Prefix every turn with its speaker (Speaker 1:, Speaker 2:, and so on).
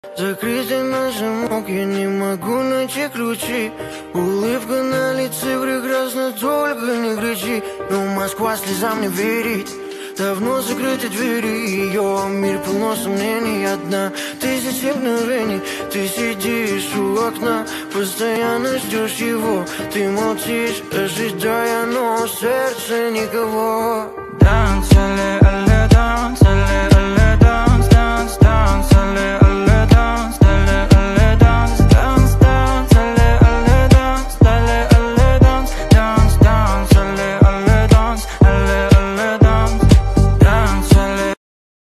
Speaker 1: Закрытый на замок, я не могу найти ключи. Улыбка на лице прекрасна, только не кричи. Но Москва слезам не верит. Давно закрыты двери, ее мир полно сомнений. Одна тысяча мгновений, ты сидишь у окна, постоянно ждешь его. Ты молчишь, ожидая, но в сердце никого.